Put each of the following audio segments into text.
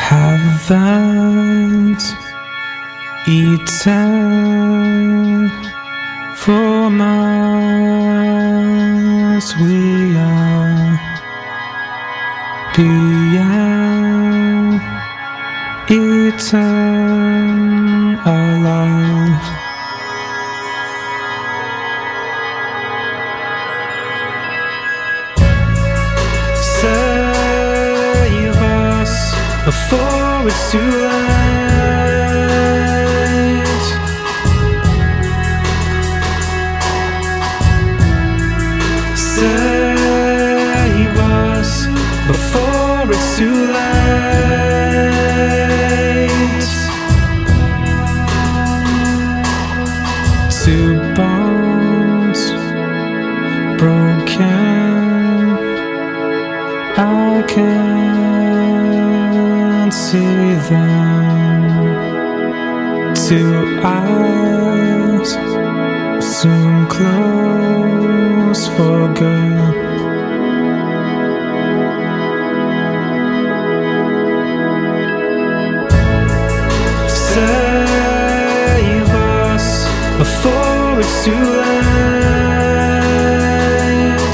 Haven't eaten for months. We are being eaten alive. Save us before it's too late. Save us before it's too late. Two bones broken, I can't see them. Two eyes soon close for good. Save us before it's too late.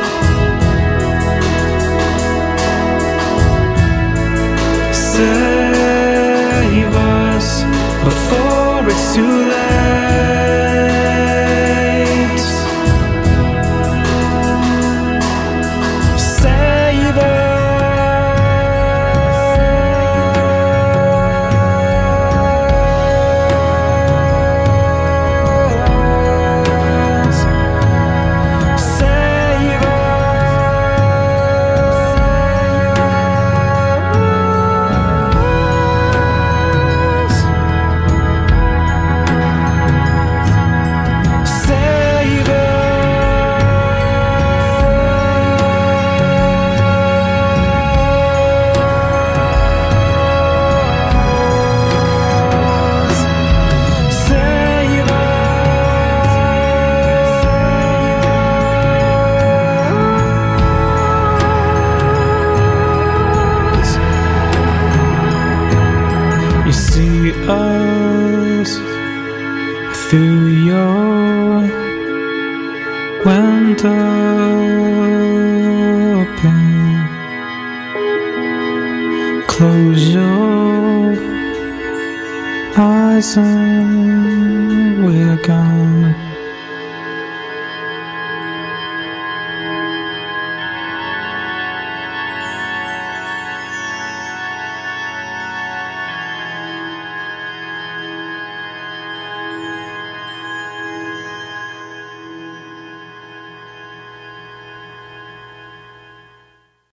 Save us before it's too late. Save us. Save us. Save us. Save us. You see us through your window pane. Close your eyes and we're gone.